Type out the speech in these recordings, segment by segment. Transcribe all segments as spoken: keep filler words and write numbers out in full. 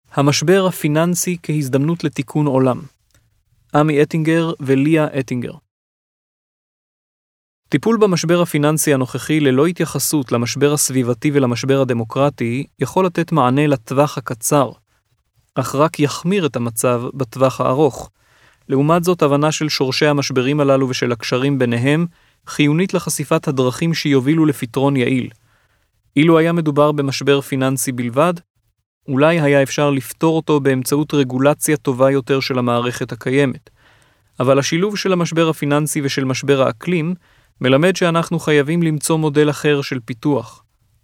המשבר הפיננסי כהזדמנות לתיקון עולם. עמי אטינגר וליה אטינגר. טיפול במשבר הפיננסי הנוכחי ללא התייחסות למשבר הסביבתי ולמשבר הדמוקרטי יכול לתת מענה לטווח הקצר, אך רק יחמיר את המצב בטווח הארוך. לעומת זאת, הבנה של שורשי המשברים הללו ושל הקשרים ביניהם חיונית לחשיפת הדרכים שיובילו לפתרון יעיל. אילו היה מדובר במשבר פיננסי בלבד, אולי היה אפשר לפתור אותו באמצעות רגולציה טובה יותר של המערכת הקיימת. אבל השילוב של המשבר הפיננסי ושל משבר האקלים מלמד שאנחנו חייבים למצוא מודל אחר של פיתוח.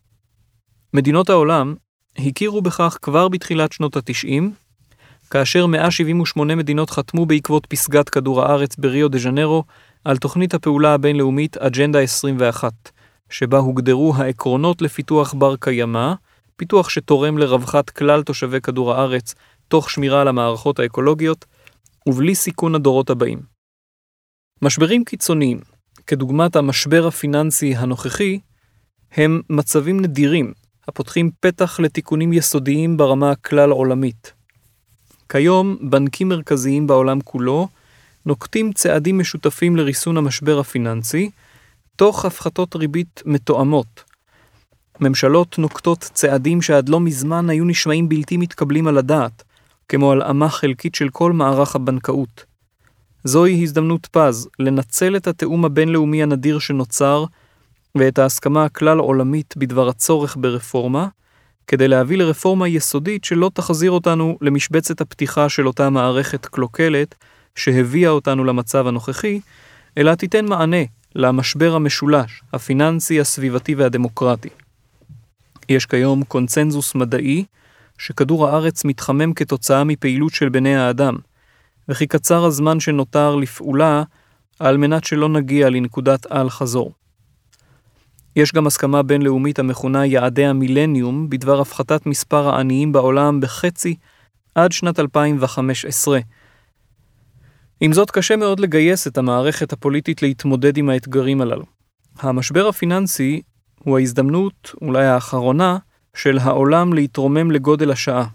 מדינות העולם הכירו בכך כבר בתחילת שנות ה-תשעים, כאשר מאה שבעים ושמונה מדינות חתמו בעקבות פסגת כדור הארץ בריו דה ז'נרו על תוכנית הפעולה הבינלאומית אג'נדה עשרים ואחת, שבה הוגדרו העקרונות לפיתוח בר קיימא, פיתוח שתורם לרווחת כלל תושבי כדור הארץ תוך שמירה על המערכות האקולוגיות ובלי סיכון הדורות הבאים. משברים קיצוניים, כדוגמת המשבר הפיננסי הנוכחי, הם מצבים נדירים הפותחים פתח לתיקונים יסודיים ברמה הכלל עולמית. כיום בנקים מרכזיים בעולם כולו נוקטים צעדים משותפים לריסון המשבר הפיננסי, תוך הפחתות ריבית מתואמות. ממשלות נוקטות צעדים שעד לא מזמן היו נשמעים בלתי מתקבלים על הדעת, כמו הלאמה חלקית של כל מערך הבנקאות. זוהי הזדמנות פז לנצל את התאום הבינלאומי הנדיר שנוצר ואת ההסכמה הכלל עולמית בדבר הצורך ברפורמה, כדי להביא לרפורמה יסודית שלא תחזיר אותנו למשבצת הפתיחה של אותה מערכת קלוקלת שהביאה אותנו למצב הנוכחי, אלא תיתן מענה למשבר המשולש, הפיננסי, הסביבתי והדמוקרטי. יש כיום קונצנזוס מדעי שכדור הארץ מתחמם כתוצאה מפעילות של בני האדם, וכי קצר הזמן שנותר לפעולה על מנת שלא נגיע לנקודת על חזור. יש גם הסכמה בינלאומית המכונה יעדי המילניום בדבר הפחתת מספר העניים בעולם בחצי עד שנת אלפיים וחמש עשרה. עם זאת, קשה מאוד לגייס את המערכת הפוליטית להתמודד עם האתגרים הללו. המשבר הפיננסי הוא ההזדמנות, אולי האחרונה, של העולם להתרומם לגודל השעה.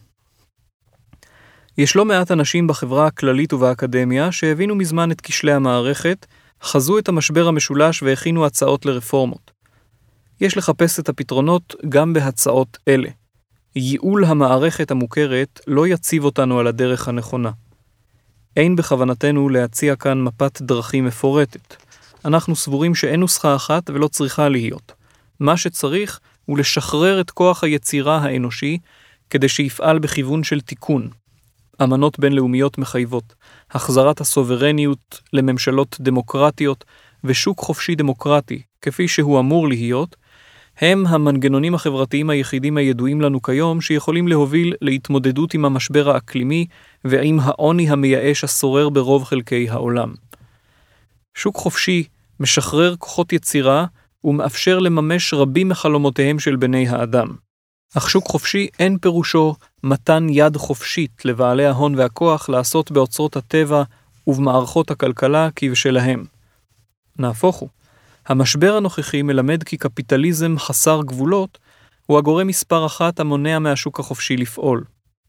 יש לא מעט אנשים בחברה הכללית ובאקדמיה שהבינו מזמן את כשלי המערכת, חזו את המשבר המשולש והכינו הצעות לרפורמות. יש לחפש את הפתרונות גם בהצעות אלה. ייעול המערכת המוכרת לא יציב אותנו על הדרך הנכונה. אין בכוונתנו להציע כאן מפת דרכים מפורטת. אנחנו סבורים שאין נוסחה אחת ולא צריכה להיות. מה שצריך הוא לשחרר את כוח היצירה האנושי כדי שיפעל בכיוון של תיקון. אמנות בינלאומיות מחייבות, החזרת הסוברניות לממשלות דמוקרטיות ושוק חופשי דמוקרטי, כפי שהוא אמור להיות, הם המנגנונים החברתיים היחידים הידועים לנו כיום שיכולים להוביל להתמודדות עם המשבר האקלימי ועם העוני המייאש השורר ברוב חלקי העולם. שוק חופשי משחרר כוחות יצירה ומאפשר לממש רבים מחלומותיהם של בני האדם. אך שוק חופשי אין פירושו מתן יד חופשית לבעלי ההון והכוח לעשות באוצרות הטבע ובמערכות הכלכלה כבשלהם. נהפוך הוא. המשבר הנוכחי מלמד כי קפיטליזם חסר גבולות הוא הגורם מספר אחת המונע מהשוק החופשי לפעול.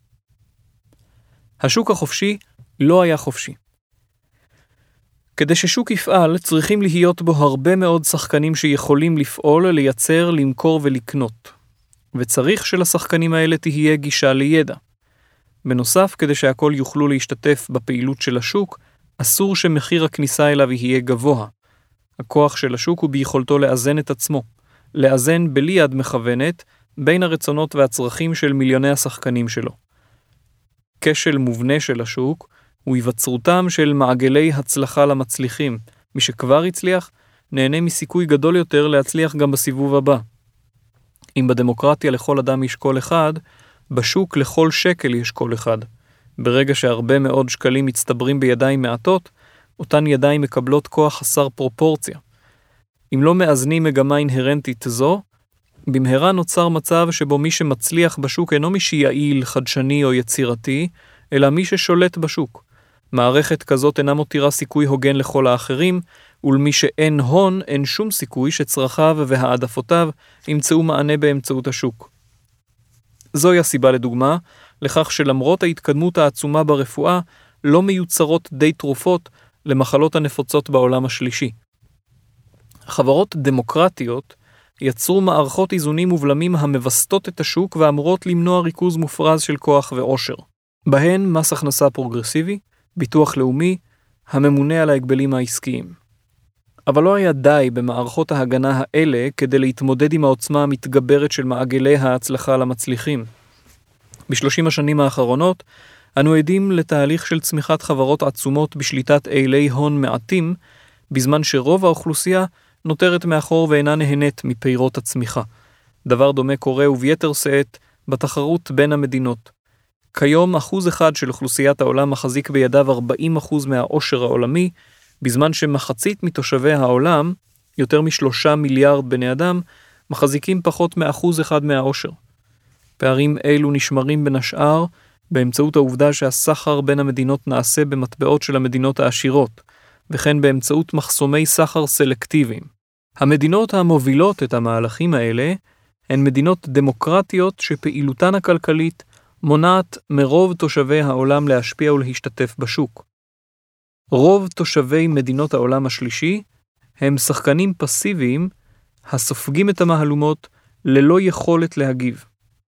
השוק החופשי לא היה חופשי. כדי ששוק יפעל צריכים להיות בו הרבה מאוד שחקנים שיכולים לפעול, לייצר, למכור ולקנות. וצריך שלשחקנים האלה תהיה גישה לידע. בנוסף, כדי שהכל יוכלו להשתתף בפעילות של השוק, אסור שמחיר הכניסה אליו יהיה גבוה. הכוח של השוק הוא ביכולתו לאזן את עצמו, לאזן בלי יד מכוונת בין הרצונות והצרכים של מיליוני השחקנים שלו. כשל מובנה של השוק הוא היווצרותם של מעגלי הצלחה למצליחים. מי שכבר הצליח נהנה מסיכוי גדול יותר להצליח גם בסיבוב הבא. אם בדמוקרטיה לכל אדם יש קול אחד, בשוק לכל שקל יש קול אחד. ברגע שהרבה מאוד שקלים מצטברים בידיים מעטות, אותן ידיים מקבלות כוח חסר פרופורציה. אם לא מאזנים מגמה אינהרנטית זו, במהרה נוצר מצב שבו מי שמצליח בשוק אינו מי שיעיל, חדשני או יצירתי, אלא מי ששולט בשוק. מערכת כזאת אינה מותירה סיכוי הוגן לכל האחרים, ולמי שאין הון אין שום סיכוי שצרכיו והעדפותיו ימצאו מענה באמצעות השוק. זוהי הסיבה לדוגמה לכך שלמרות ההתקדמות העצומה ברפואה, לא מיוצרות די תרופות למחלות הנפוצות בעולם השלישי. חברות דמוקרטיות יצרו מערכות איזונים ובלמים המבסטות את השוק ואמורות למנוע ריכוז מופרז של כוח ועושר. בהן מס הכנסה פרוגרסיבי, ביטוח לאומי, הממונה על ההגבלים העסקיים. אבל לא היה די במערכות ההגנה האלה כדי להתמודד עם העוצמה המתגברת של מעגלי ההצלחה למצליחים. בשלושים השנים האחרונות, אנו עדים לתהליך של צמיחת חברות עצומות בשליטת אילי הון מעטים, בזמן שרוב האוכלוסייה נותרת מאחור ואינה נהנית מפירות הצמיחה. דבר דומה קורה וביתר שאת בתחרות בין המדינות. כיום אחוז אחד של אוכלוסיית העולם מחזיק בידיו ארבעים אחוז מהעושר העולמי, בזמן שמחצית מתושבי העולם, יותר משלושה מיליארד בני אדם, מחזיקים פחות מאחוז אחד מהעושר. פערים אלו נשמרים בין השאר באמצעות העובדה שהסחר בין המדינות נעשה במטבעות של המדינות העשירות, וכן באמצעות מחסומי סחר סלקטיביים. המדינות המובילות את המהלכים האלה הן מדינות דמוקרטיות שפעילותן הכלכלית מונעת מרוב תושבי העולם להשפיע ולהשתתף בשוק. רוב תושבי מדינות העולם השלישי הם שחקנים פסיביים הסופגים את המהלומות ללא יכולת להגיב.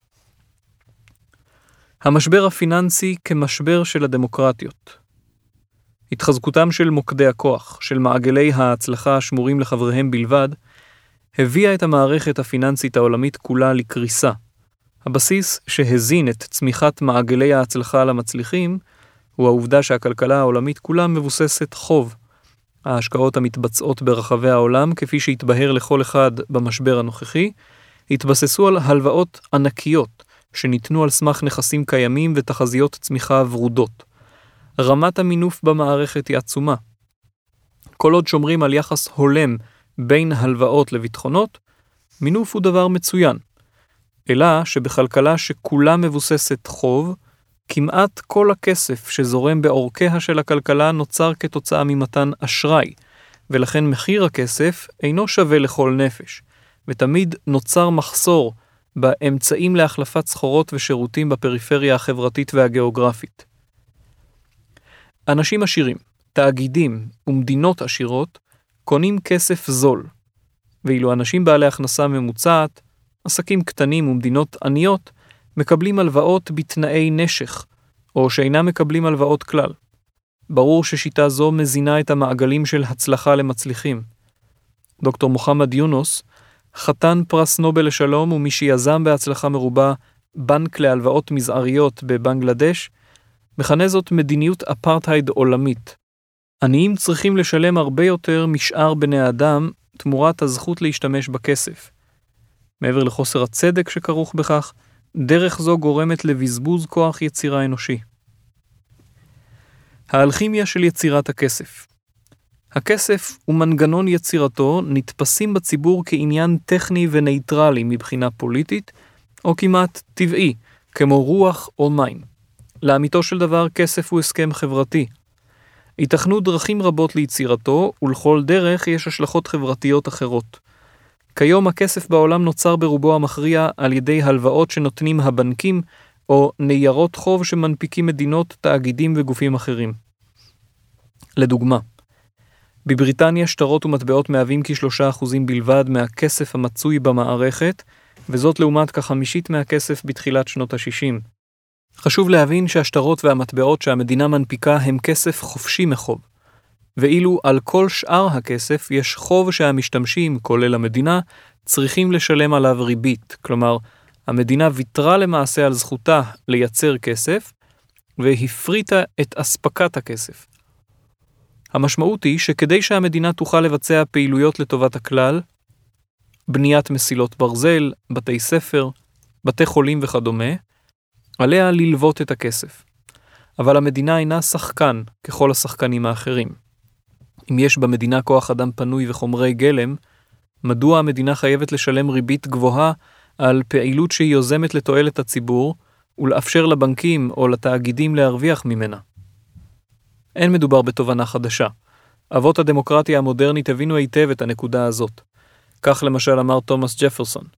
המשבר הפיננסי כמשבר של הדמוקרטיות. התחזקותם של מוקדי הכוח, של מעגלי ההצלחה השמורים לחבריהם בלבד, הביאה את המערכת הפיננסית העולמית כולה לקריסה. הבסיס שהזין את צמיחת מעגלי ההצלחה למצליחים, הוא העובדה שהכלכלה העולמית כולה מבוססת חוב. ההשקעות המתבצעות ברחבי העולם, כפי שהתבהר לכל אחד במשבר הנוכחי, התבססו על הלוואות ענקיות, שניתנו על סמך נכסים קיימים ותחזיות צמיחה ורודות. רמת המינוף במערכת היא עצומה. כל עוד שומרים על יחס הולם בין הלוואות לביטחונות, מינוף הוא דבר מצוין. אלא שבכלכלה שכולה מבוססת חוב, כמעט כל הכסף שזורם באורכיה של הכלכלה נוצר כתוצאה ממתן אשראי, ולכן מחיר הכסף אינו שווה לכל נפש, ותמיד נוצר מחסור באמצעים להחלפת סחורות ושירותים בפריפריה החברתית והגיאוגרפית. אנשים עשירים, תאגידים ומדינות עשירות קונים כסף זול, ואילו אנשים בעלי הכנסה ממוצעת, עסקים קטנים ומדינות עניות, מקבלים הלוואות בתנאי נשך, או שאינם מקבלים הלוואות כלל. ברור ששיטה זו מזינה את המעגלים של הצלחה למצליחים. דוקטור מוחמד יונוס, חתן פרס נובל לשלום ומי שיזם בהצלחה מרובה בנק להלוואות מזעריות בבנגלדש, מכנה זאת מדיניות אפרטהייד עולמית. עניים צריכים לשלם הרבה יותר משאר בני האדם תמורת הזכות להשתמש בכסף. מעבר לחוסר הצדק שכרוך בכך, דרך זו גורמת לבזבוז כוח יצירה אנושי. האלכימיה של יצירת הכסף. הכסף ומנגנון יצירתו נתפסים בציבור כעניין טכני ונייטרלי מבחינה פוליטית, או כמעט טבעי, כמו רוח או מים. לאמיתו של דבר, כסף הוא הסכם חברתי. ייתכנו דרכים רבות ליצירתו, ולכל דרך יש השלכות חברתיות אחרות. כיום הכסף בעולם נוצר ברובו המכריע על ידי הלוואות שנותנים הבנקים, או ניירות חוב שמנפיקים מדינות, תאגידים וגופים אחרים. לדוגמה, בבריטניה שטרות ומטבעות מהווים כשלושה אחוזים בלבד מהכסף המצוי במערכת, וזאת לעומת כחמישית מהכסף בתחילת שנות ה-שישים. חשוב להבין שהשטרות והמטבעות שהמדינה מנפיקה הם כסף חופשי מחוב, ואילו על כל שאר הכסף יש חוב שהמשתמשים, כולל המדינה, צריכים לשלם עליו ריבית. כלומר, המדינה ויתרה למעשה על זכותה לייצר כסף, והפריטה את אספקת הכסף. המשמעות היא שכדי שהמדינה תוכל לבצע פעילויות לטובת הכלל, בניית מסילות ברזל, בתי ספר, בתי חולים וכדומה, עליה ללוות את הכסף. אבל המדינה אינה שחקן ככל השחקנים האחרים. אם יש במדינה כוח אדם פנוי וחומרי גלם, מדוע המדינה חייבת לשלם ריבית גבוהה על פעילות שהיא יוזמת לתועלת הציבור, ולאפשר לבנקים או לתאגידים להרוויח ממנה? אין מדובר בתובנה חדשה. אבות הדמוקרטיה המודרנית הבינו היטב את הנקודה הזאת. כך למשל אמר תומאס ג'פרסון,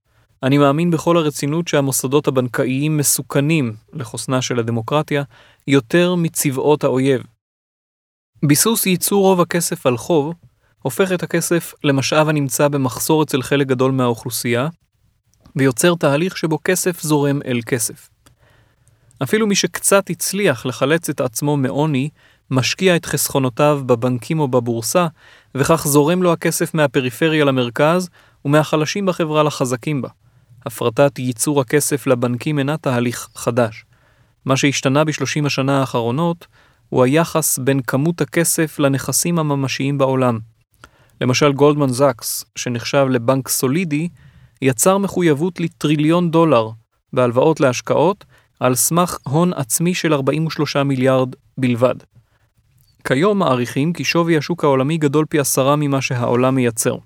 אני מאמין בכל הרצינות שהמוסדות הבנקאיים מסוכנים לחוסנה של הדמוקרטיה יותר מצבאות האויב. ביסוס ייצור רוב הכסף על חוב הופך את הכסף למשאב הנמצא במחסור אצל חלק גדול מהאוכלוסייה, ויוצר תהליך שבו כסף זורם אל כסף. אפילו מי שקצת הצליח לחלץ את עצמו מעוני, משקיע את חסכונותיו בבנקים או בבורסה, וכך זורם לו הכסף מהפריפריה למרכז, ומהחלשים בחברה לחזקים בה. הפרטת ייצור הכסף לבנקים אינה תהליך חדש. מה שהשתנה בשלושים השנה האחרונות, הוא היחס בין כמות הכסף לנכסים הממשיים בעולם. למשל גולדמן זאקס, שנחשב לבנק סולידי, יצר מחויבות לטריליון דולר בהלוואות להשקעות, על סמך הון עצמי של ארבעים ושלושה מיליארד בלבד. כיום מעריכים כי שווי השוק העולמי גדול פי עשרה ממה שהעולם מייצר.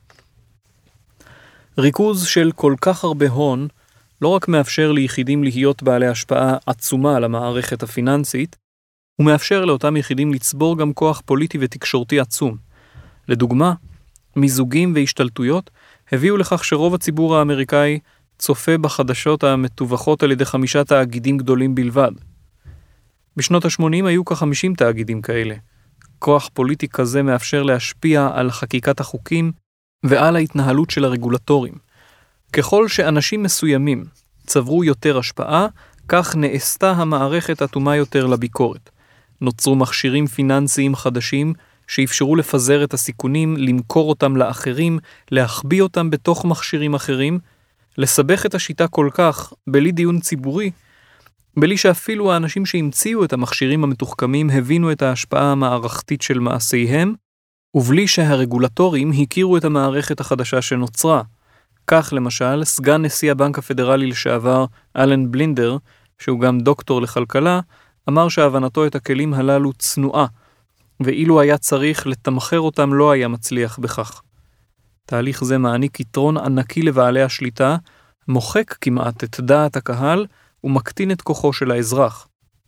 ריכוז של כל כך הרבה הון לא רק מאפשר ליחידים להיות בעלי השפעה עצומה על המערכת הפיננסית, הוא מאפשר לאותם יחידים לצבור גם כוח פוליטי ותקשורתי עצום. לדוגמה, מיזוגים והשתלטויות הביאו לכך שרוב הציבור האמריקאי צופה בחדשות המתווכות על ידי חמישה תאגידים גדולים בלבד. בשנות ה-שמונים היו כ-חמישים תאגידים כאלה. כוח פוליטי כזה מאפשר להשפיע על חקיקת החוקים ועל ההתנהלות של הרגולטורים. ככל שאנשים מסוימים צברו יותר השפעה, כך נעשתה המערכת אטומה יותר לביקורת. נוצרו מכשירים פיננסיים חדשים שאפשרו לפזר את הסיכונים, למכור אותם לאחרים, להחביא אותם בתוך מכשירים אחרים, לסבך את השיטה כל כך בלי דיון ציבורי, בלי שאפילו האנשים שהמציאו את המכשירים המתוחכמים הבינו את ההשפעה המערכתית של מעשיהם, ובלי שהרגולטורים הכירו את המערכת החדשה שנוצרה. כך למשל, סגן נשיא הבנק הפדרלי לשעבר, אלן בלינדר, שהוא גם דוקטור לכלכלה, אמר שהבנתו את הכלים הללו צנועה, ואילו היה צריך לתמחר אותם לא היה מצליח בכך. תהליך זה מעניק יתרון ענקי לבעלי השליטה, מוחק כמעט את דעת הקהל ומקטין את כוחו של האזרח.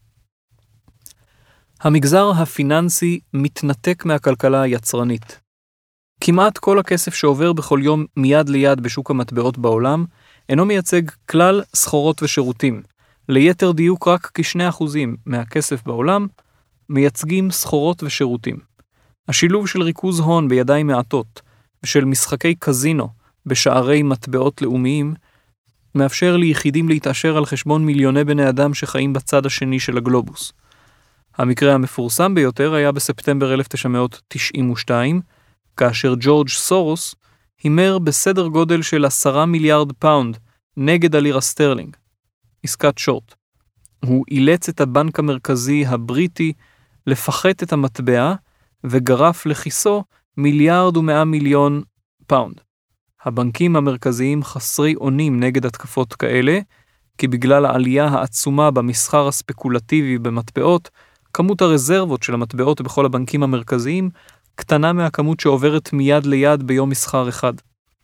המגזר הפיננסי מתנתק מהכלכלה היצרנית. כמעט כל הכסף שעובר בכל יום מיד ליד בשוק המטבעות בעולם אינו מייצג כלל סחורות ושירותים. ליתר דיוק רק כשני אחוזים מהכסף בעולם מייצגים סחורות ושירותים. השילוב של ריכוז הון בידיים מעטות ושל משחקי קזינו בשערי מטבעות לאומיים מאפשר ליחידים להתעשר על חשבון מיליוני בני אדם שחיים בצד השני של הגלובוס. המקרה המפורסם ביותר היה בספטמבר אלף תשע מאות תשעים ושתיים, כאשר ג'ורג' סורוס הימר בסדר גודל של עשרה מיליארד פאונד נגד הלירה סטרלינג, עסקת שורט. הוא אילץ את הבנק המרכזי הבריטי לפחת את המטבע וגרף לכיסו מיליארד ומאה מיליון פאונד. הבנקים המרכזיים חסרי אונים נגד התקפות כאלה, כי בגלל העלייה העצומה במסחר הספקולטיבי במטבעות, כמות הרזרבות של המטבעות בכל הבנקים המרכזיים קטנה מהכמות שעוברת מיד ליד ביום מסחר אחד.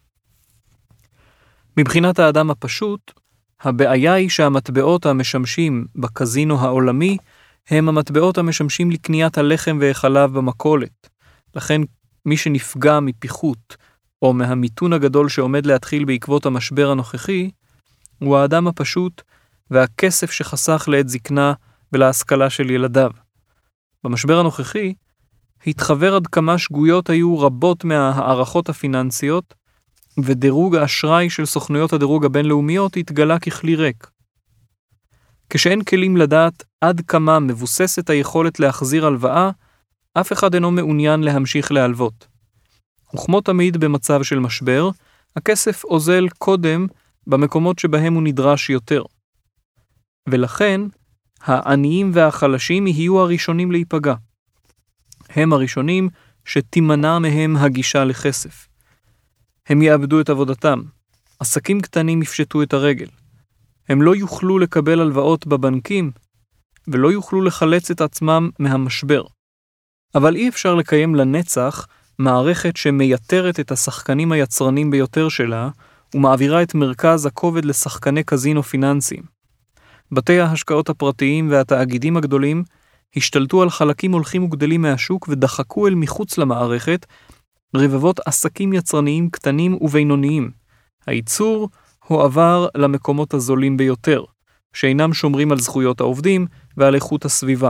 מבחינת האדם הפשוט, הבעיה היא שהמטבעות המשמשים בקזינו העולמי הם המטבעות המשמשים לקניית הלחם והחלב במכולת. לכן מי שנפגע מפיחות או מהמיתון הגדול שעומד להתחיל בעקבות המשבר הנוכחי, הוא האדם הפשוט והכסף שחסך לעת זקנה ולהשכלה של ילדיו. במשבר הנוכחי, התחבר עד כמה שגויות היו רבות מהערכות הפיננסיות, ודירוג האשראי של סוכנויות הדירוג הבינלאומיות התגלה ככלי ריק. כשאין כלים לדעת עד כמה מבוססת היכולת להחזיר הלוואה, אף אחד אינו מעוניין להמשיך להלוות. וכמו תמיד במצב של משבר, הכסף אוזל קודם במקומות שבהם הוא נדרש יותר. ולכן, העניים והחלשים יהיו הראשונים להיפגע. הם הראשונים שתימנע מהם הגישה לכסף. הם יאבדו את עבודתם. עסקים קטנים יפשטו את הרגל. הם לא יוכלו לקבל הלוואות בבנקים, ולא יוכלו לחלץ את עצמם מהמשבר. אבל אי אפשר לקיים לנצח מערכת שמייתרת את השחקנים היצרנים ביותר שלה, ומעבירה את מרכז הכובד לשחקני קזינו פיננסיים. בתי ההשקעות הפרטיים והתאגידים הגדולים השתלטו על חלקים הולכים וגדלים מהשוק ודחקו אל מחוץ למערכת רבבות עסקים יצרניים קטנים ובינוניים. הייצור, הועבר למקומות הזולים ביותר, שאינם שומרים על זכויות העובדים ועל איכות הסביבה.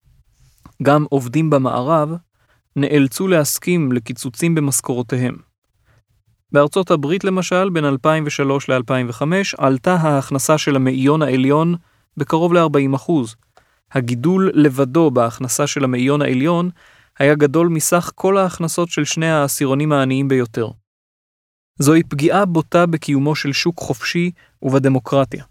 גם עובדים במערב נאלצו להסכים לקיצוצים במשכורותיהם. בארצות הברית למשל, בין אלפיים ושלוש ל-אלפיים וחמש, עלתה ההכנסה של המאיון העליון בקרוב ל-ארבעים אחוז. הגידול לבדו בהכנסה של המאיון העליון היה גדול מסך כל ההכנסות של שני העשירונים העניים ביותר. זוהי פגיעה בוטה בקיומו של שוק חופשי ובדמוקרטיה.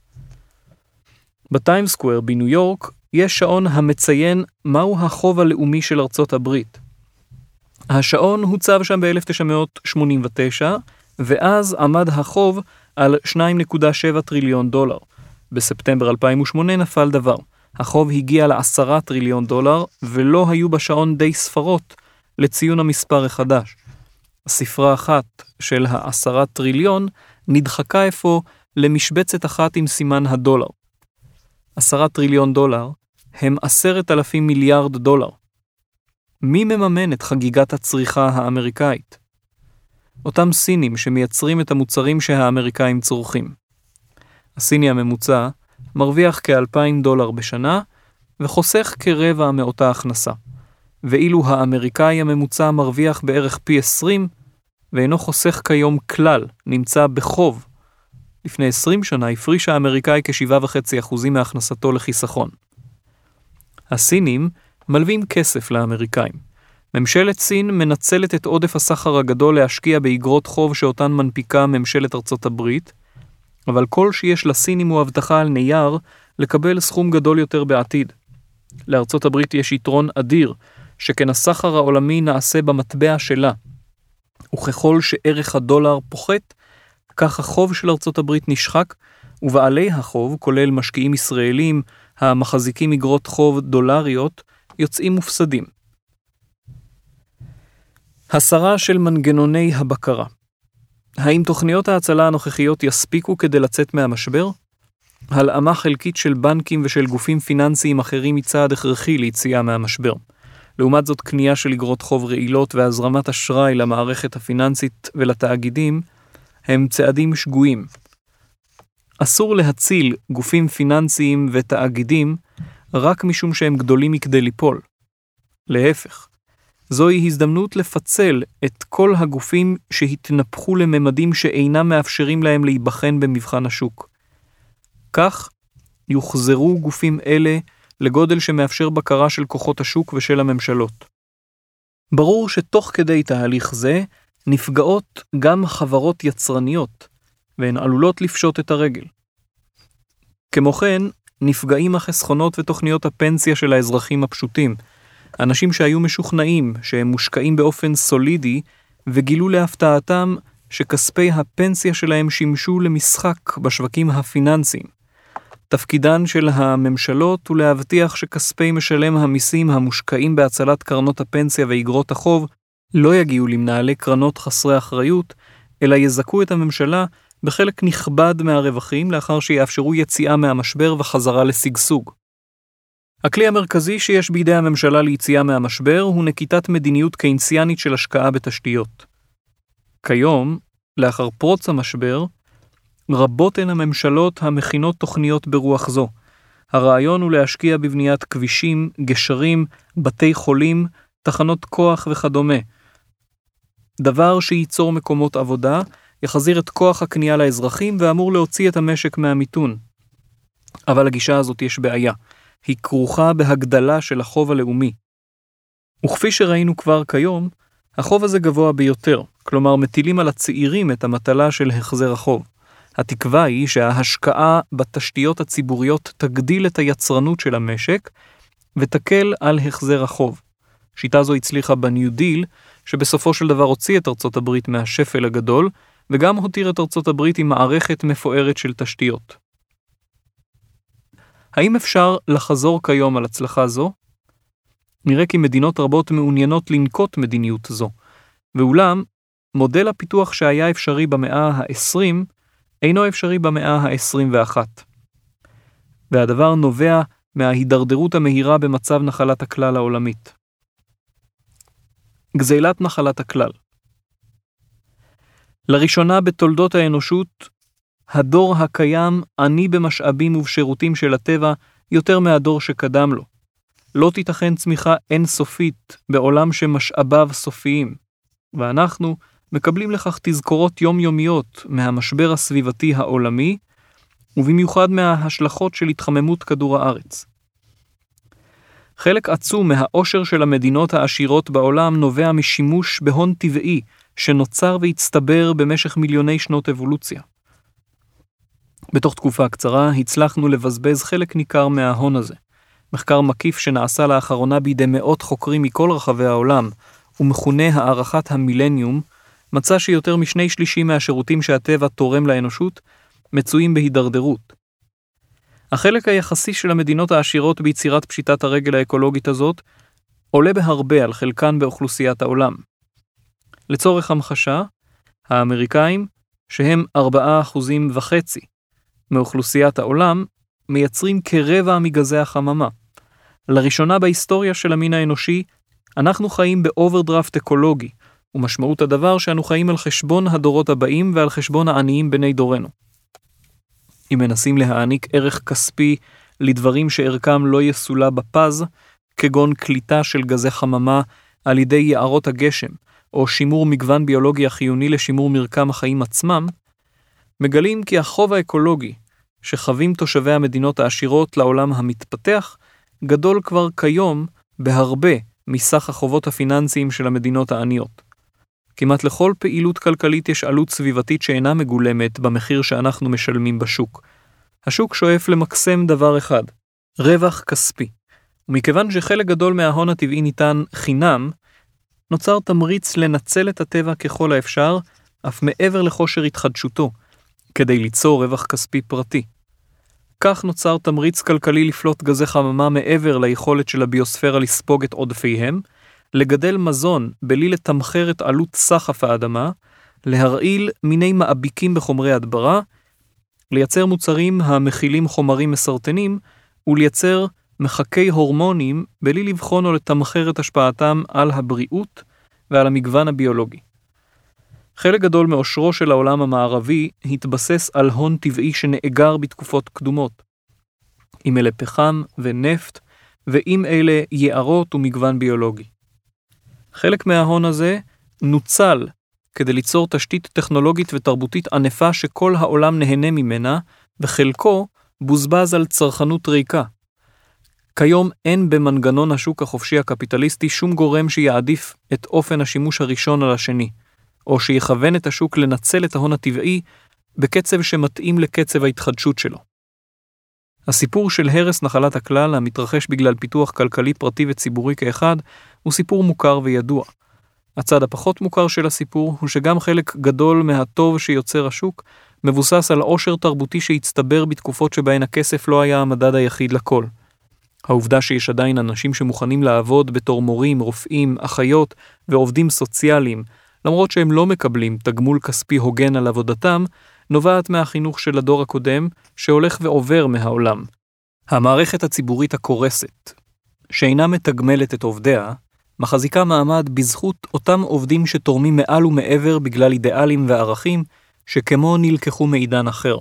בטיים סקוואר בניו יורק יש שעון המציין מהו החוב הלאומי של ארצות הברית. השעון הוצב שם ב-אלף תשע מאות שמונים ותשע, ואז עמד החוב על שתיים נקודה שבע טריליון דולר. בספטמבר אלפיים ושמונה נפל דבר. החוב הגיע לעשרה טריליון דולר, ולא היו בשעון די ספרות לציון המספר החדש. ספרה אחת של העשרה טריליון נדחקה אפוא למשבצת אחת עם סימן הדולר. עשרה טריליון דולר הם עשרת אלפים מיליארד דולר. מי מממן את חגיגת הצריכה האמריקאית? אותם סינים שמייצרים את המוצרים שהאמריקאים צורכים. הסיני הממוצע מרוויח כאלפיים דולר בשנה וחוסך כרבע מאותה הכנסה. ואילו האמריקאי הממוצע מרוויח בערך פי עשרים ואינו חוסך כיום כלל, נמצא בחוב. לפני עשרים שנה הפריש האמריקאי כ-שבע נקודה חמש אחוז מהכנסתו לחיסכון. הסינים מלווים כסף לאמריקאים. ממשלת סין מנצלת את עודף הסחר הגדול להשקיע באגרות חוב שאותן מנפיקה ממשלת ארצות הברית, אבל כל שיש לסינים הוא הבטחה על נייר לקבל סכום גדול יותר בעתיד. לארצות הברית יש יתרון אדיר, שכן הסחר העולמי נעשה במטבע שלה, וככל שערך הדולר פוחת, כך החוב של ארצות הברית נשחק, ובעלי החוב, כולל משקיעים ישראלים המחזיקים אגרות חוב דולריות, יוצאים מופסדים. הסרה של מנגנוני הבקרה. האם תוכניות ההצלה הנוכחיות יספיקו כדי לצאת מהמשבר? הלאמה חלקית של בנקים ושל גופים פיננסיים אחרים היא צעד הכרחי ליציאה מהמשבר. לעומת זאת, קנייה של אגרות חוב רעילות והזרמת אשראי למערכת הפיננסית ולתאגידים הם צעדים שגויים. אסור להציל גופים פיננסיים ותאגידים רק משום שהם גדולים מכדי ליפול. להפך, זוהי הזדמנות לפצל את כל הגופים שהתנפחו לממדים שאינם מאפשרים להם להיבחן במבחן השוק. כך יוחזרו גופים אלה לגודל שמאפשר בקרה של כוחות השוק ושל הממשלות. ברור שתוך כדי תהליך זה נפגעות גם חברות יצרניות, והן עלולות לפשוט את הרגל. כמו כן, נפגעים החסכונות ותוכניות הפנסיה של האזרחים הפשוטים, אנשים שהיו משוכנעים שהם מושקעים באופן סולידי, וגילו להפתעתם שכספי הפנסיה שלהם שימשו למשחק בשווקים הפיננסיים. תפקידן של הממשלות הוא להבטיח שכספי משלם המיסים המושקעים בהצלת קרנות הפנסיה ואגרות החוב לא יגיעו למנהלי קרנות חסרי אחריות, אלא יזכו את הממשלה בחלק נכבד מהרווחים לאחר שיאפשרו יציאה מהמשבר וחזרה לשגשוג. הכלי המרכזי שיש בידי הממשלה ליציאה מהמשבר הוא נקיטת מדיניות קיינסיאנית של השקעה בתשתיות. כיום, לאחר פרוץ המשבר, רבות הן הממשלות המכינות תוכניות ברוח זו. הרעיון הוא להשקיע בבניית כבישים, גשרים, בתי חולים, תחנות כוח וכדומה. דבר שייצור מקומות עבודה, יחזיר את כוח הקנייה לאזרחים ואמור להוציא את המשק מהמיתון. אבל הגישה הזאת יש בעיה. היא כרוכה בהגדלה של החוב הלאומי. וכפי שראינו כבר כיום, החוב הזה גבוה ביותר, כלומר מטילים על הצעירים את המטלה של החזר החוב. התקווה היא שההשקעה בתשתיות הציבוריות תגדיל את היצרנות של המשק ותקל על החזר החוב. שיטה זו הצליחה בניו דיל, שבסופו של דבר הוציא את ארצות הברית מהשפל הגדול, וגם הותיר את ארצות הברית עם מערכת מפוארת של תשתיות. האם אפשר לחזור כיום על הצלחה זו? נראה כי מדינות רבות מעוניינות לנקוט מדיניות זו, ואולם, מודל הפיתוח שהיה אפשרי במאה ה-עשרים, אינו אפשרי במאה ה-עשרים ואחת. והדבר נובע מההידרדרות המהירה במצב נחלת הכלל העולמית. גזלת נחלת הכלל. לראשונה בתולדות האנושות, הדור הקיים עני במשאבים ובשירותים של הטבע יותר מהדור שקדם לו. לא תיתכן צמיחה אינסופית בעולם שמשאביו סופיים, ואנחנו מקבלים לכך תזכורות יומיומיות מהמשבר הסביבתי העולמי, ובמיוחד מההשלכות של התחממות כדור הארץ. חלק עצום מהעושר של המדינות העשירות בעולם נובע משימוש בהון טבעי שנוצר והצטבר במשך מיליוני שנות אבולוציה. בתוך תקופה קצרה הצלחנו לבזבז חלק ניכר מההון הזה. מחקר מקיף שנעשה לאחרונה בידי מאות חוקרים מכל רחבי העולם, ומכונה הערכת המילניום, מצא שיותר משני שלישים מהשירותים שהטבע תורם לאנושות מצויים בהידרדרות. החלק היחסי של המדינות העשירות ביצירת פשיטת הרגל האקולוגית הזאת עולה בהרבה על חלקן באוכלוסיית העולם. לצורך המחשה, האמריקאים, שהם ארבעה אחוזים וחצי מאוכלוסיית העולם, מייצרים כרבע מגזי החממה. לראשונה בהיסטוריה של המין האנושי, אנחנו חיים באוברדרפט אקולוגי, ומשמעות הדבר שאנו חיים על חשבון הדורות הבאים ועל חשבון העניים בני דורנו. אם מנסים להעניק ערך כספי לדברים שערכם לא יסולה בפז, כגון קליטה של גזי חממה על ידי יערות הגשם, או שימור מגוון ביולוגי החיוני לשימור מרקם החיים עצמם, מגלים כי החוב האקולוגי שחווים תושבי המדינות העשירות לעולם המתפתח, גדול כבר כיום בהרבה מסך החובות הפיננסיים של המדינות העניות. כמעט לכל פעילות כלכלית יש עלות סביבתית שאינה מגולמת במחיר שאנחנו משלמים בשוק. השוק שואף למקסם דבר אחד, רווח כספי. ומכיוון שחלק גדול מההון הטבעי ניתן חינם, נוצר תמריץ לנצל את הטבע ככל האפשר, אף מעבר לכושר התחדשותו, כדי ליצור רווח כספי פרטי. כך נוצר תמריץ כלכלי לפלוט גזי חממה מעבר ליכולת של הביוספירה לספוג את עודפיהם, לגדל מזון בלי לתמחר את עלות סחף האדמה, להרעיל מיני מאביקים בחומרי הדברה, לייצר מוצרים המכילים חומרים מסרטנים, ולייצר מחקי הורמונים בלי לבחון או לתמחר את השפעתם על הבריאות ועל המגוון הביולוגי. חלק גדול מאושרו של העולם המערבי התבסס על הון טבעי שנאגר בתקופות קדומות, עם אלה פחם ונפט, ועם אלה יערות ומגוון ביולוגי. חלק מההון הזה נוצל כדי ליצור תשתית טכנולוגית ותרבותית ענפה שכל העולם נהנה ממנה, וחלקו בוזבז על צרכנות ריקה. כיום אין במנגנון השוק החופשי הקפיטליסטי שום גורם שיעדיף את אופן השימוש הראשון על השני, או שיכוון את השוק לנצל את ההון הטבעי בקצב שמתאים לקצב ההתחדשות שלו. הסיפור של הרס נחלת הכלל, המתרחש בגלל פיתוח כלכלי פרטי וציבורי כאחד, הוא סיפור מוכר וידוע. הצד הפחות מוכר של הסיפור הוא שגם חלק גדול מהטוב שיוצר השוק מבוסס על עושר תרבותי שהצטבר בתקופות שבהן הכסף לא היה המדד היחיד לכל. העובדה שיש עדיין אנשים שמוכנים לעבוד בתור מורים, רופאים, אחיות ועובדים סוציאליים, למרות שהם לא מקבלים תגמול כספי הוגן על עבודתם, נובעת מהחינוך של הדור הקודם שהולך ועובר מהעולם. המערכת הציבורית הקורסת, שאינה מתגמלת את עובדיה, מחזיקה מעמד בזכות אותם עובדים שתורמים מעל ומעבר בגלל אידיאלים וערכים שכמו נלקחו מעידן אחר.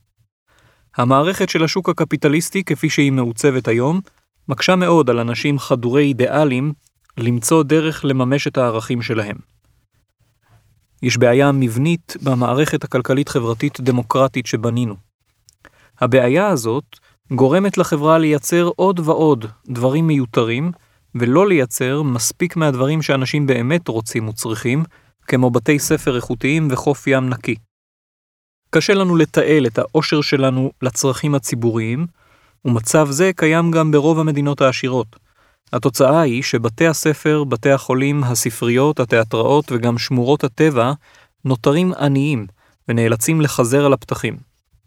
המערכת של השוק הקפיטליסטי כפי שהיא מעוצבת היום, מקשה מאוד על אנשים חדורי אידיאלים למצוא דרך לממש את הערכים שלהם. יש בעיה מבנית במערכת הכלכלית-חברתית דמוקרטית שבנינו. הבעיה הזאת גורמת לחברה לייצר עוד ועוד דברים מיותרים, ולא לייצר מספיק מהדברים שאנשים באמת רוצים וצריכים, כמו בתי ספר איכותיים וחוף ים נקי. קשה לנו לתעל את העושר שלנו לצרכים הציבוריים, ומצב זה קיים גם ברוב המדינות העשירות. התוצאה היא שבתי הספר, בתי החולים, הספריות, התיאטראות וגם שמורות הטבע נותרים עניים ונאלצים לחזר על הפתחים.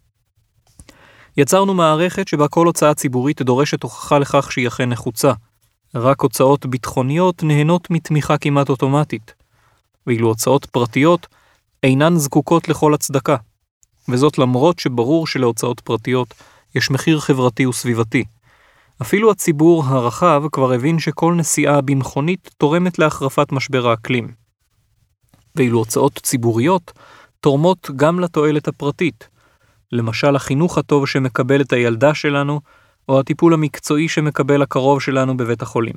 יצרנו מערכת שבה כל הוצאה ציבורית דורשת הוכחה לכך שהיא אכן נחוצה. רק הוצאות ביטחוניות נהנות מתמיכה כמעט אוטומטית, ואילו הוצאות פרטיות אינן זקוקות לכל הצדקה, וזאת למרות שברור שלהוצאות פרטיות יש מחיר חברתי וסביבתי. אפילו הציבור הרחב כבר הבין שכל נסיעה במכונית תורמת להחרפת משבר האקלים. ואילו הוצאות ציבוריות תורמות גם לתועלת הפרטית. למשל החינוך הטוב שמקבל את הילדה שלנו, או הטיפול המקצועי שמקבל הקרוב שלנו בבית החולים.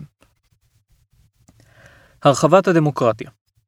הרחבת הדמוקרטיה.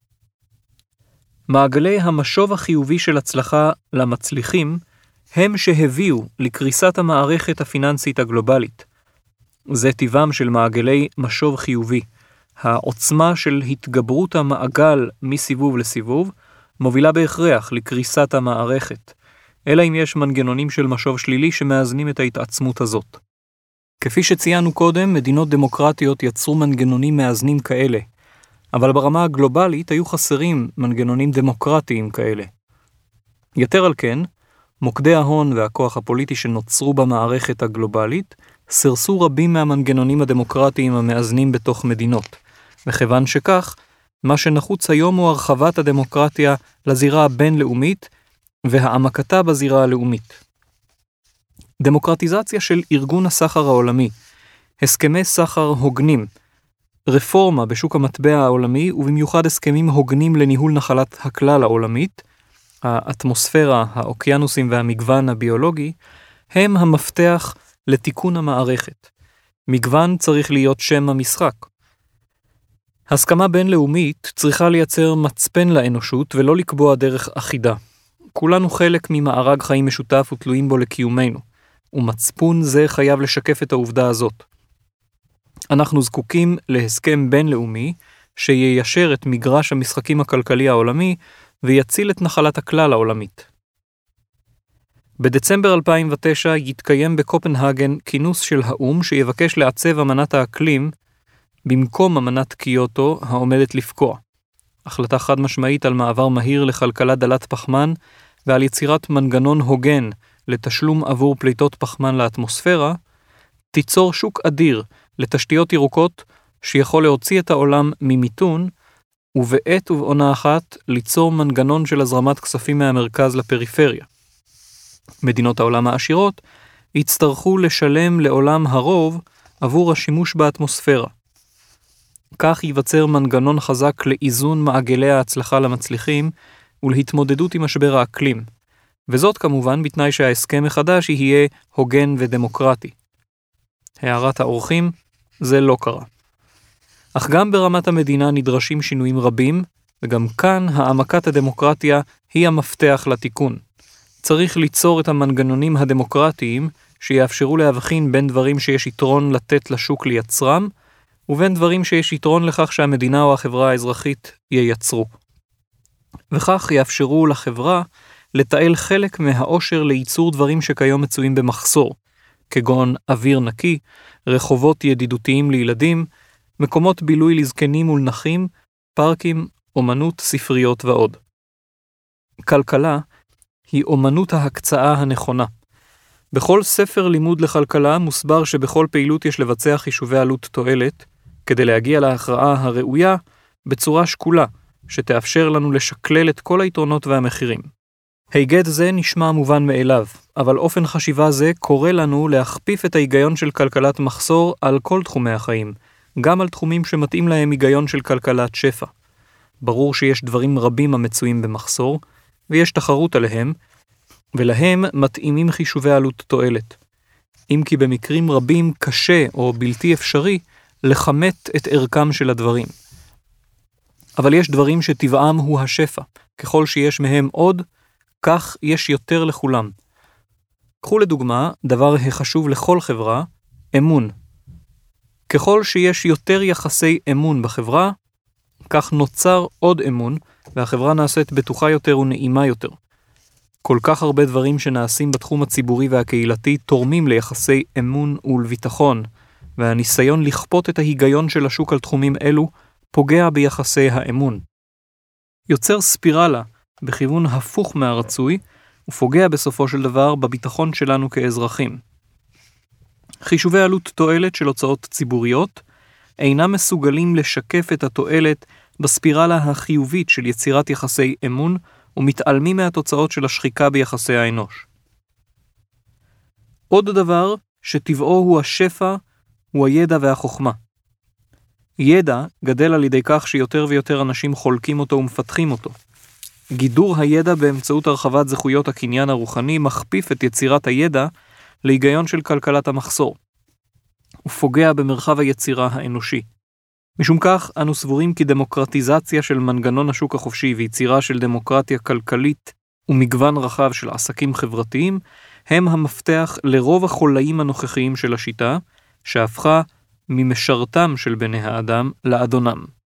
מעגלי המשוב החיובי של הצלחה למצליחים הם שהביאו לקריסת המערכת הפיננסית הגלובלית. זה טבעם של מעגלי משוב חיובי. העוצמה של התגברות המעגל מסיבוב לסיבוב מובילה בהכרח לקריסת המערכת, אלא אם יש מנגנונים של משוב שלילי שמאזנים את ההתעצמות הזאת. כפי שציינו קודם, מדינות דמוקרטיות יצרו מנגנונים מאזנים כאלה, אבל ברמה הגלובלית היו חסרים מנגנונים דמוקרטיים כאלה. יתר על כן, מוקדי ההון והכוח הפוליטי שנוצרו במערכת הגלובלית סרסו רבים מהמנגנונים הדמוקרטיים המאזנים בתוך מדינות, וכיוון שכך, מה שנחוץ היום הוא הרחבת הדמוקרטיה לזירה הבינלאומית והעמקתה בזירה הלאומית. דמוקרטיזציה של ארגון הסחר העולמי, הסכמי סחר הוגנים, רפורמה בשוק המטבע העולמי ובמיוחד הסכמים הוגנים לניהול נחלת הכלל העולמית, האטמוספירה, האוקיינוסים והמגוון הביולוגי, הם המפתח לתיקון המערכת. מגוון צריך להיות שם המשחק. הסכמה בינלאומית צריכה לייצר מצפן לאנושות ולא לקבוע דרך אחידה. כולנו חלק ממארג חיים משותף ותלויים בו לקיומנו, ומצפון זה חייב לשקף את העובדה הזאת. אנחנו זקוקים להסכם בינלאומי שיישר את מגרש המשחקים הכלכלי העולמי ויציל את נחלת הכלל העולמית. בדצמבר אלפיים ותשע יתקיים בקופנהגן כינוס של האום שיבקש לעצב אמנת האקלים במקום אמנת קיוטו העומדת לפקוע. החלטה חד משמעית על מעבר מהיר לכלכלה דלת פחמן ועל יצירת מנגנון הוגן לתשלום עבור פליטות פחמן לאטמוספירה, תיצור שוק אדיר לתשתיות ירוקות שיכול להוציא את העולם ממיתון, ובעת ובעונה אחת ליצור מנגנון של הזרמת כספים מהמרכז לפריפריה. מדינות העולם העשירות יצטרכו לשלם לעולם הרוב עבור השימוש באטמוספירה. כך ייווצר מנגנון חזק לאיזון מעגלי ההצלחה למצליחים ולהתמודדות עם משבר האקלים, וזאת כמובן בתנאי שההסכם החדש יהיה הוגן ודמוקרטי. הערת האורחים, זה לא קרה. אך גם ברמת המדינה נדרשים שינויים רבים, וגם כאן העמקת הדמוקרטיה היא המפתח לתיקון. צריך ליצור את המנגנונים הדמוקרטיים שיאפשרו להבחין בין דברים שיש יתרון לתת לשוק לייצרם, ובין דברים שיש יתרון לכך שהמדינה או החברה האזרחית ייצרו. וכך יאפשרו לחברה לתעל חלק מהאושר לייצור דברים שכיום מצויים במחסור, כגון אוויר נקי, רחובות ידידותיים לילדים, מקומות בילוי לזקנים ולנכים, פארקים, אומנות, ספריות ועוד. כלכלה היא אומנות ההקצאה הנכונה. בכל ספר לימוד לכלכלה מוסבר שבכל פעילות יש לבצע חישובי עלות תועלת, כדי להגיע להכרעה הראויה בצורה שקולה, שתאפשר לנו לשקלל את כל היתרונות והמחירים. היגד זה נשמע מובן מאליו, אבל אופן חשיבה זה קורא לנו להכפיף את ההיגיון של כלכלת מחסור על כל תחומי החיים, גם על תחומים שמתאים להם היגיון של כלכלת שפע. ברור שיש דברים רבים המצויים במחסור, ויש תחרות עליהם, ולהם מתאימים חישובי עלות תועלת. אם כי במקרים רבים קשה או בלתי אפשרי לחמת את ערכם של הדברים. אבל יש דברים שטבעם הוא השפע. ככל שיש מהם עוד, כך יש יותר לכולם. קחו לדוגמה, דבר החשוב לכל חברה, אמון. ככל שיש יותר יחסי אמון בחברה, כך נוצר עוד אמון, והחברה נעשית בטוחה יותר ונעימה יותר. כל כך הרבה דברים שנעשים בתחום הציבורי והקהילתי תורמים ליחסי אמון ולביטחון, והניסיון לכפות את ההיגיון של השוק על תחומים אלו פוגע ביחסי האמון. יוצר ספירלה בכיוון הפוך מהרצוי, ופוגע בסופו של דבר בביטחון שלנו כאזרחים. חישובי עלות תועלת של הוצאות ציבוריות אינם מסוגלים לשקף את התועלת בספירלה החיובית של יצירת יחסי אמון, ומתעלמים מהתוצאות של השחיקה ביחסי האנוש. עוד דבר שטבעו הוא השפע, הוא הידע והחוכמה. ידע גדל על ידי כך שיותר ויותר אנשים חולקים אותו ומפתחים אותו. גידור הידע באמצעות הרחבת זכויות הקניין הרוחני מכפיף את יצירת הידע להיגיון של כלכלת המחסור, ופוגע במרחב היצירה האנושי. משום כך, אנו סבורים כי דמוקרטיזציה של מנגנון השוק החופשי ויצירה של דמוקרטיה כלכלית ומגוון רחב של עסקים חברתיים, הם המפתח לרוב החולאים הנוכחיים של השיטה, שהפכה ממשרתם של בני האדם לאדונם.